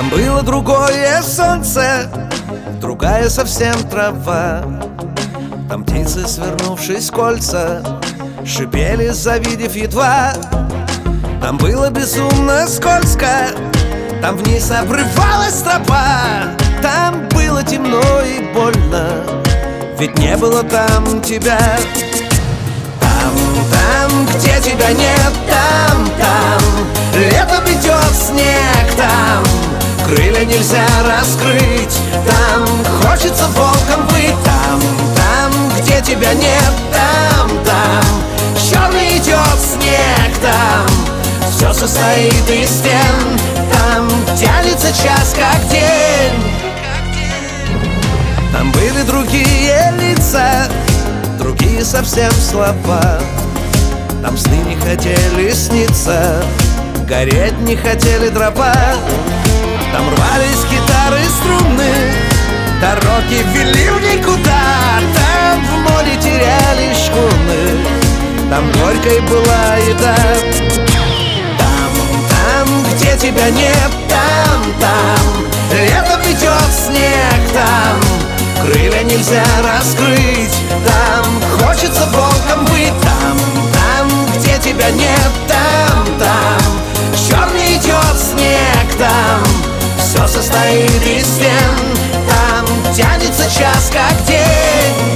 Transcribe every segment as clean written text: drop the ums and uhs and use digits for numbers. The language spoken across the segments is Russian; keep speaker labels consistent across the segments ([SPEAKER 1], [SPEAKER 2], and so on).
[SPEAKER 1] Там было другое солнце, другая совсем трава. Там птицы, свернувшись в кольца, шипели, завидев едва. Там было безумно скользко, там вниз обрывалась тропа. Там было темно и больно, ведь не было там тебя. Там, где тебя нет, там летом идет снег. Там крылья нельзя раскрыть, там хочется волком быть. Там, где тебя нет, там черный идет снег. Там все состоит из стен, там тянется час как день. Там были другие лица, другие совсем слова. Там сны не хотели сниться, гореть не хотели дрова. Там рвались гитары, струны, дороги вели в никуда. Там в море терялись шхуны, там горькой была еда. Там, где тебя нет, там летом идет снег. Там крылья нельзя раскрыть, там хочется волком быть. Там, где тебя нет, там черный идет снег. Там все состоит из стен, там тянется час как день.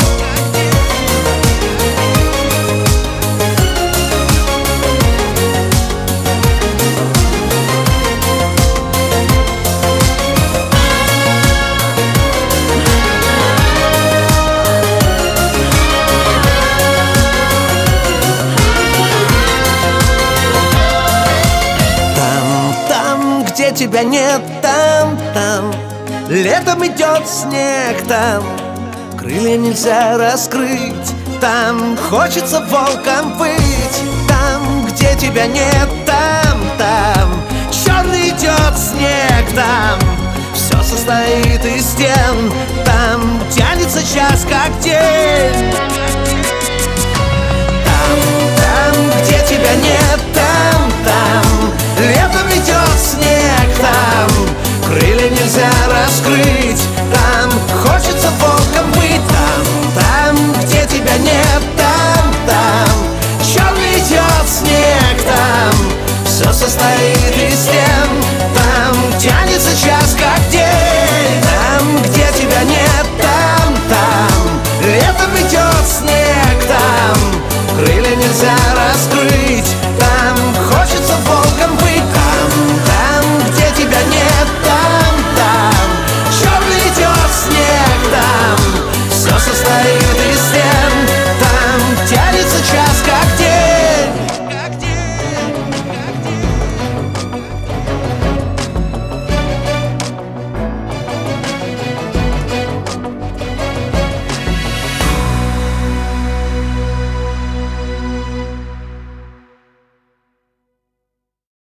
[SPEAKER 1] Где тебя нет, там летом идет снег. Там крылья нельзя раскрыть, там хочется волком быть. Там, где тебя нет, там черный идет снег. Там все состоит из стен, там тянется час как день. Там, где тебя нет, там летом идет снег. Там крылья нельзя раскрыть,